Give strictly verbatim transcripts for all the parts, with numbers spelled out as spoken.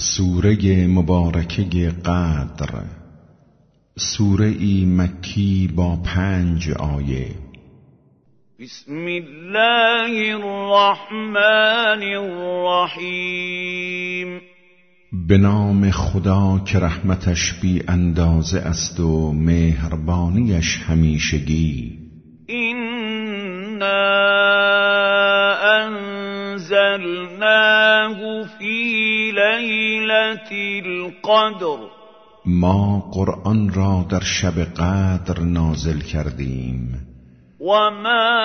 سوره مبارکه قدر، سوره ای مکی با پنج آیه. بسم الله الرحمن الرحیم. به نام خدا که رحمتش بی اندازه است و مهربانیش همیشگی. اینا انزلناه فی لیلة القدر. ما قرآن را در شب قدر نازل کردیم. و ما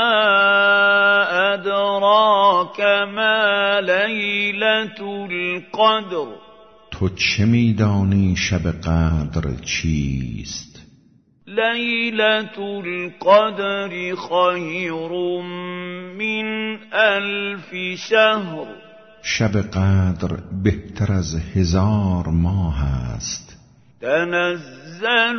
ادراک ما لیلة القدر. تو چه میدانی شب قدر چیست؟ لیلة القدر خیر من الف شهر. شب قدر بهتر از هزار ماه است. تنزل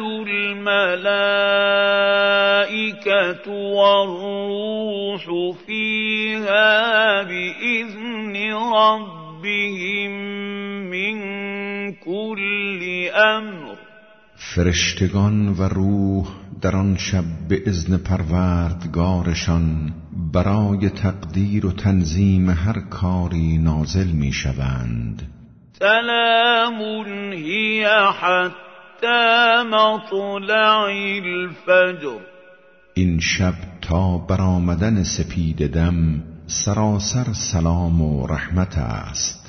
الملائكة والروح فيها بإذن ربهم من كل امر. فرشتگان و روح در آن شب به اذن پروردگارشان برای تقدیر و تنظیم هر کاری نازل می شوند. سلام هی حتی مطلع الفجر. این شب تا برآمدن سپید دم سراسر سلام و رحمت است.